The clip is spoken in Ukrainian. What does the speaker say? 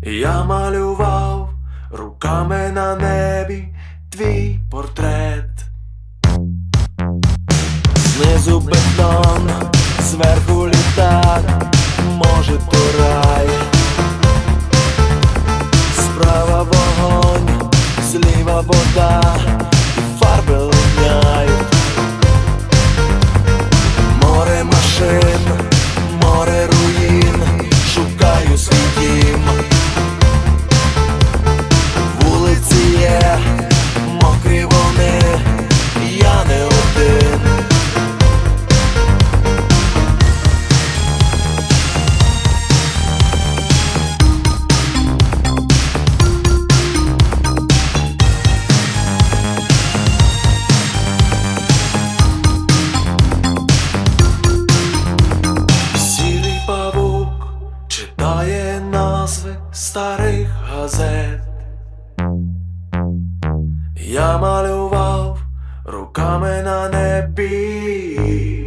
Я малював руками на небі твій портрет. Знизу бетон, зверху літак, може то рай. Справа вогонь, зліва вода, і фарби линяють. Море машин, море руїн, шукаю свій дім. Вулиці є, мокрі вони, я не один. Сірий павук читає назви старих газет. Я малював руками на небі